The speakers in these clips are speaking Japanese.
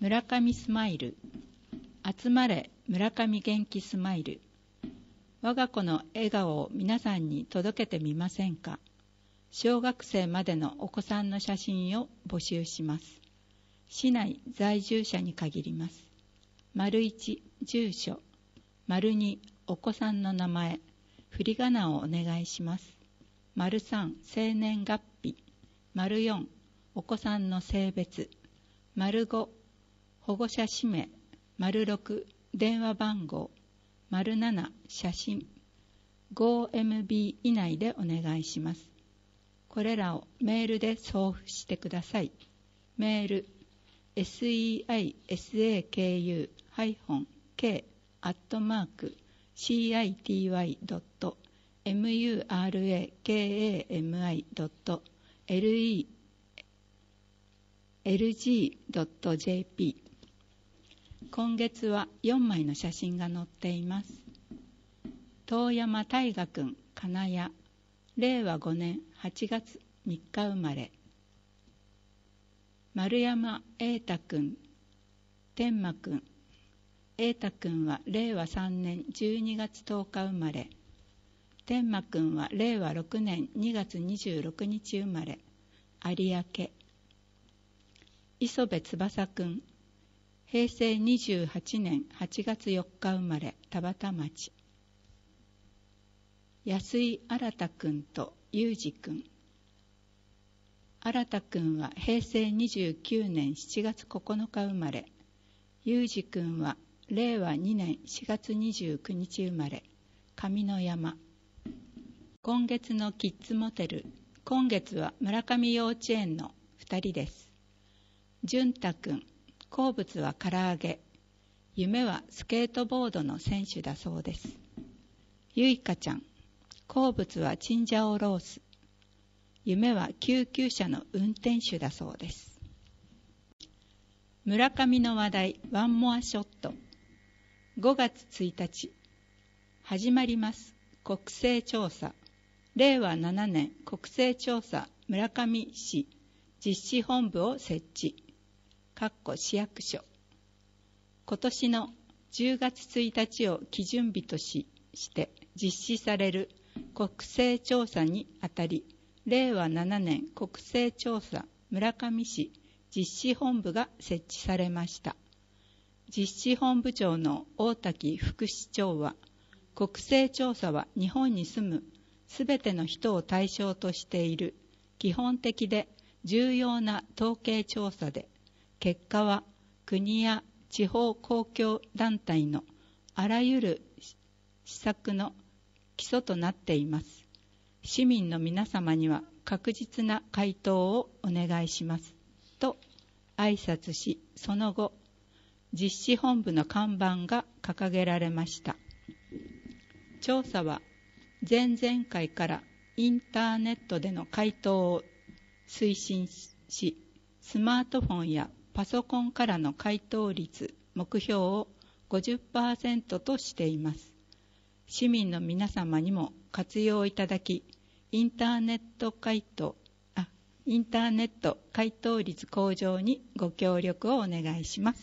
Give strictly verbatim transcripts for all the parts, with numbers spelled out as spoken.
村上スマイル。集まれ村上元気スマイル。我が子の笑顔を皆さんに届けてみませんか。小学生までのお子さんの写真を募集します。市内在住者に限ります。丸いち、住所。丸に、お子さんの名前、振り仮名をお願いします。丸さん、生年月日。丸よん、お子さんの性別。丸ご、保護者氏名。丸ろく、電話番号。丸なな、写真。ごエムビー 以内でお願いします。これらをメールで送付してください。メール、セイサク -k アットマーク シーアイティーワイ ドット ムラカミ ドット エルジー ドット ジェーピー。 今月はよんまいの写真が載っています。遠山大河君、金谷、れいわごねんはちがつみっか生まれ。丸山瑛太君、天馬君。瑛太君はれいわさんねんじゅうにがつとおか生まれ。天馬君はれいわろくねんにがつにじゅうろくにち生まれ。有明。磯部翼君、へいせいにじゅうはちねんはちがつよっか生まれ。田端町。安井新君と裕二君。新君はへいせいにじゅうきゅうねんしちがつここのか生まれ。裕二君はれいわにねんしがつにじゅうくにち生まれ。上の山。今月のキッズモデル。今月は村上幼稚園のふたりです。淳太君、好物は唐揚げ。夢はスケートボードの選手だそうです。ゆいかちゃん、好物はチンジャオロース。夢は救急車の運転手だそうです。村上の話題、ワンモアショット。ごがつついたち、始まります。国勢調査。れいわななねん国勢調査村上市実施本部を設置。かっこ市役所。今年のじゅうがつついたちを基準日としして実施される国勢調査にあたり、れいわななねん国勢調査村上市実施本部が設置されました。実施本部長の大滝副市長は、国勢調査は日本に住むすべての人を対象としている基本的で重要な統計調査で、結果は国や地方公共団体のあらゆる施策の基礎となっています。市民の皆様には確実な回答をお願いしますと挨拶し、その後実施本部の看板が掲げられました。調査は前々回からインターネットでの回答を推進し、スマートフォンやパソコンからの回答率目標を ごじゅっパーセント としています。市民の皆様にも活用いただき、インターネット回答、あ、インターネット回答率向上にご協力をお願いします。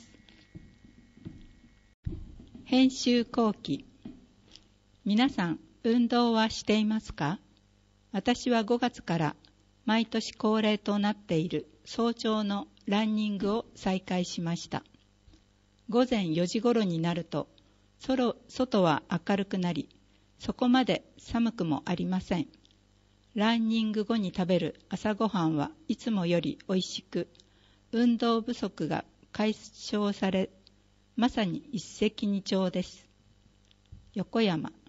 編集後期。皆さん、運動はしていますか？私はごがつから毎年恒例となっている早朝のランニングを再開しました。ごぜんよじごろになると、外は明るくなり、そこまで寒くもありません。ランニング後に食べる朝ごはんはいつもよりおいしく、運動不足が解消され、まさに一石二鳥です。横山。